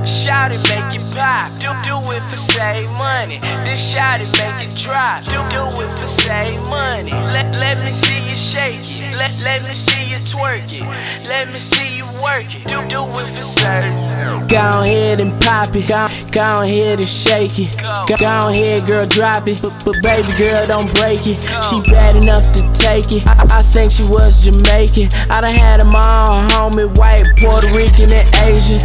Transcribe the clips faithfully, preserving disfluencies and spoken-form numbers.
Shout it, make it pop. Do do it for save money. This shout it, make it drop. Do do it for save money. Let let me see you shake it. Let let me see you twerk it. Let me see you work it. Do do it for save. Go ahead and pop it. Go, go ahead and shake it. Go, go ahead, girl, drop it. But, but baby girl, don't break it. She bad enough to take it. I, I think she was Jamaican. I done had them all, homie, white, Puerto Rican, and Asian.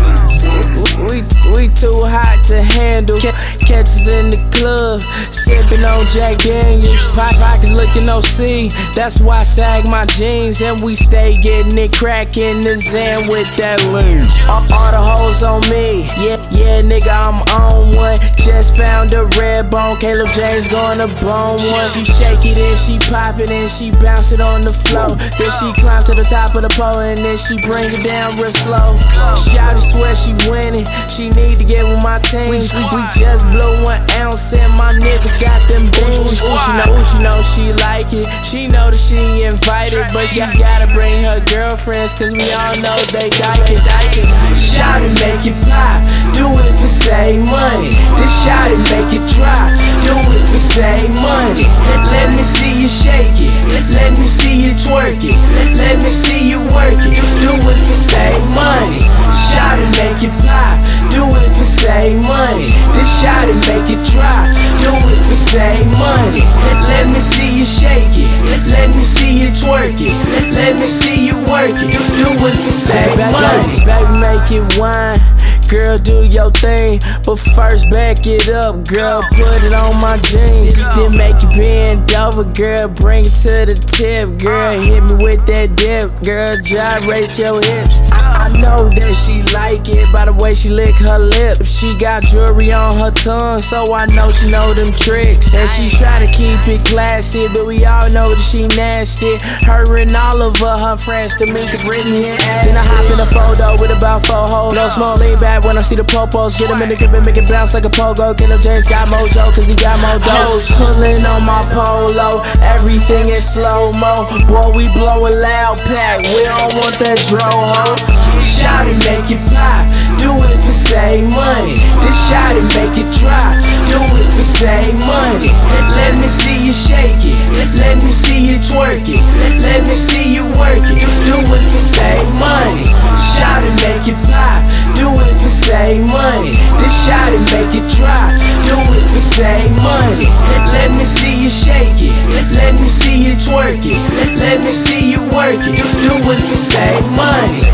We we too hot to handle. Catch us in the club, sipping on Jack Daniels. Pop pockets looking O C. That's why I sag my jeans and we stay getting it crackin' the Zan with that lean. All, all the hoes on me. Yeah, yeah, nigga, I'm on one. Just found a red bone. Caleb James gonna bone one. She shake it and she pop it and she bounce it on the floor. Then she climb to the top of the pole and then she bring it down real slow. Shawty swear she winning. She need to get with my team. We, we just blew one ounce and my niggas got them beans. Ooh, she know, ooh, she know she like it. She know that she invited, but she gotta bring her girlfriends, cause we all know they like it. Shout it, make it pop. Do it for save money. This shout it, make it drop. Do it for save money. Let me see you shake it. Let me see you twerk it. Let me see you work it. Do it for save money. Shout it, make it pop. Do it for save money. This shout it, make it drop. Do it for save money. Let me see you shake it. Let me see you twerk it. Let me see you work it. Do it for save money. Baby, make it wine. Girl, do your thing, but first back it up, girl. Put it on my jeans, then make it bend over, girl. Bring it to the tip, girl. Hit me with that dip, girl. Gyrate your hips. I, I know that she like it by the way she lick her lips. She got jewelry on her tongue, so I know she know them tricks. And she try to keep it classy, but we all know that she nasty. Her and all of her, her friends to meet the Britney and Ashley. Then I hop in a photo with about four hoes. No small lean back when I see the popos. Get him in the grip and make it bounce like a pogo. Caleb James got mojo, cause he got mojo. Pulling on my polo, everything is slow-mo. Boy, we blowin' loud pack, we don't want that drone. Shout it, make it pop. Do it for save money. This shout it, make it drop. Do it for save money. Let me see you shake it. Let me see you twerk it. Let me see you work it. Do it for save money. Shout it, make it pop. Do it for save money. This shout it, make it drop. Do it for save money. Let me see you shake it. Let me see you twerk it. Let me see you work it. Do it for save money.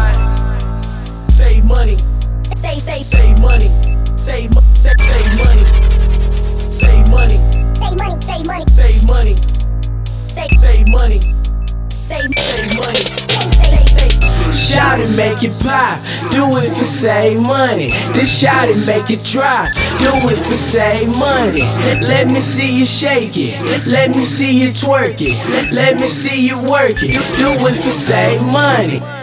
Save money. Save, save, Save money. Save, save, save money. Save money. save money, save money, Save money. save, Save money. save, Save money. save, save, save. Shout it, make it pop. Do it for save money. This shout it, make it drop. Do it for save money. Let me see you shake it. Let me see you twerk it. Let me see you work it. Do it for save money.